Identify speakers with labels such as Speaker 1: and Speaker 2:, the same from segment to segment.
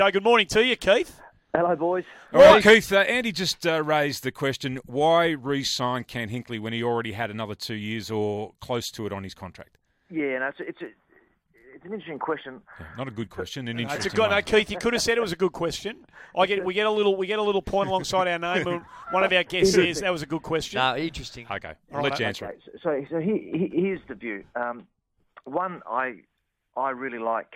Speaker 1: Good morning to you, Keith.
Speaker 2: Hello, boys.
Speaker 3: All right, Keith, Andy just raised the question, why re-sign Ken Hinkley when he already had another 2 years or close to it on his contract?
Speaker 2: Yeah, no, it's an interesting question.
Speaker 3: Yeah, not a good question, an
Speaker 1: It's a
Speaker 3: interesting
Speaker 1: good.
Speaker 3: one.
Speaker 1: No, Keith, you could have said it was a good question. We get a little point alongside our name. And one of our guests says that was a good question.
Speaker 4: No, interesting.
Speaker 3: Okay, I'll let you answer it.
Speaker 2: So here's the view. One, I really like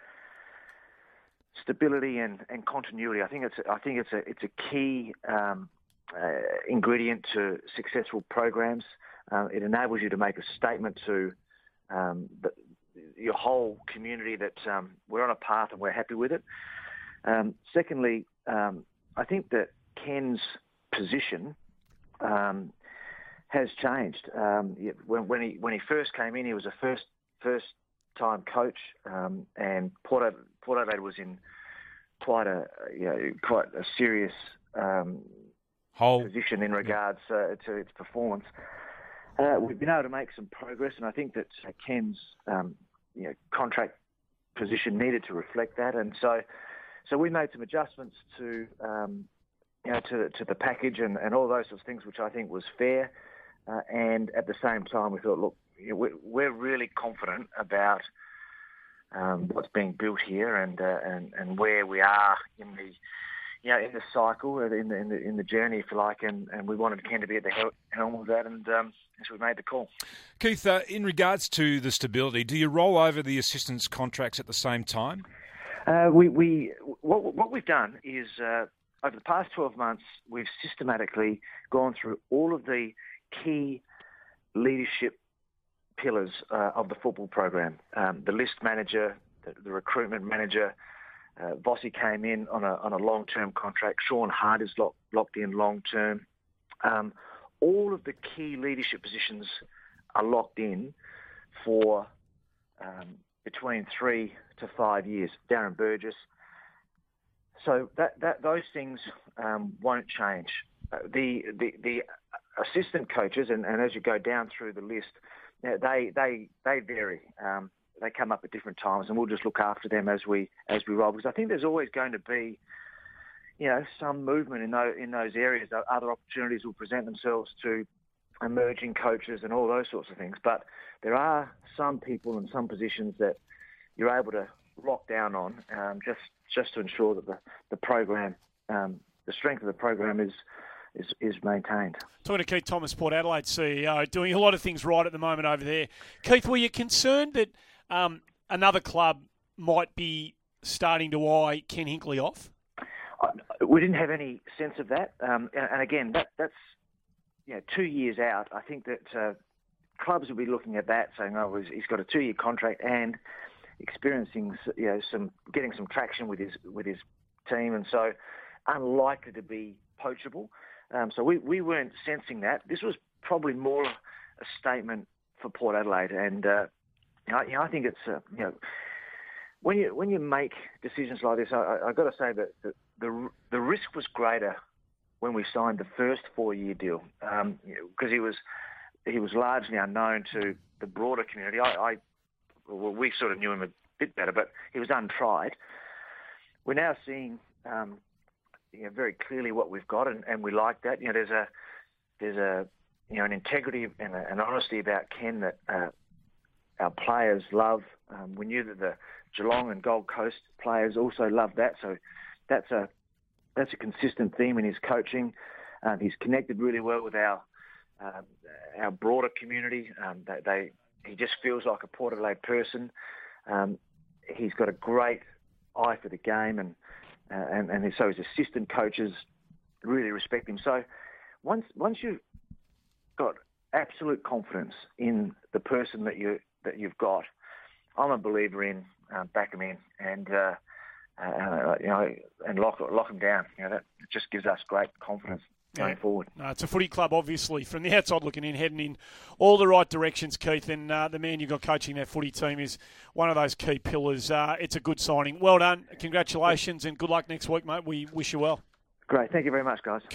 Speaker 2: stability and continuity. I think it's a key ingredient to successful programs. It enables you to make a statement to your whole community that we're on a path and we're happy with it. Secondly, I think that Ken's position has changed. When he first came in, he was a first-time coach, and Port Adelaide was in quite a serious position in regards to its performance. We've been able to make some progress, and I think that Ken's contract position needed to reflect that, and so we made some adjustments to the package and all those sorts of things, which I think was fair. And at the same time, we thought, look, we're really confident about what's being built here and where we are in the cycle, in the journey, if you like, and we wanted Ken to be at the helm of that, and so we made the call.
Speaker 3: Keith, in regards to the stability, do you roll over the assistants' contracts at the same time?
Speaker 2: What we've done is over the past 12 months, we've systematically gone through all of the key leadership pillars of the football program. The list manager, the recruitment manager. Vossi came in on a long-term contract. Sean Hart is locked in long-term. All of the key leadership positions are locked in for between 3 to 5 years. Darren Burgess. So those things won't change. The assistant coaches, and as you go down through the list, they vary. They come up at different times, and we'll just look after them as we roll. Because I think there's always going to be, some movement in those areas. Other opportunities will present themselves to emerging coaches and all those sorts of things. But there are some people and some positions that you're able to lock down on, just to ensure that the program, the strength of the program is maintained.
Speaker 1: Talking to Keith Thomas, Port Adelaide CEO, doing a lot of things right at the moment over there. Keith, were you concerned that another club might be starting to eye Ken Hinkley off?
Speaker 2: We didn't have any sense of that. And again, that's 2 years out. I think that clubs will be looking at that, saying, "Oh, he's got a 2-year contract and experiencing, getting some traction with his team, and so unlikely to be poachable." So we weren't sensing that. This was probably more a statement for Port Adelaide, and I think it's when you make decisions like this, I've got to say that the risk was greater when we signed the first 4-year deal, because he was largely unknown to the broader community. We sort of knew him a bit better, but he was untried. We're now seeing very clearly what we've got, and we like that. There's an integrity and an honesty about Ken that our players love. We knew that the Geelong and Gold Coast players also love that, so that's a consistent theme in his coaching. He's connected really well with our broader community. He just feels like a Port Adelaide person. He's got a great eye for the game, and so his assistant coaches really respect him. So once you've got absolute confidence in the person that you've got, I'm a believer in back him in and lock him down. That just gives us great confidence going forward.
Speaker 1: No, it's a footy club, obviously, from the outside looking in, heading in all the right directions, Keith, and the man you've got coaching that footy team is one of those key pillars. It's a good signing. Well done. Congratulations and good luck next week, mate. We wish you well.
Speaker 2: Great. Thank you very much, guys.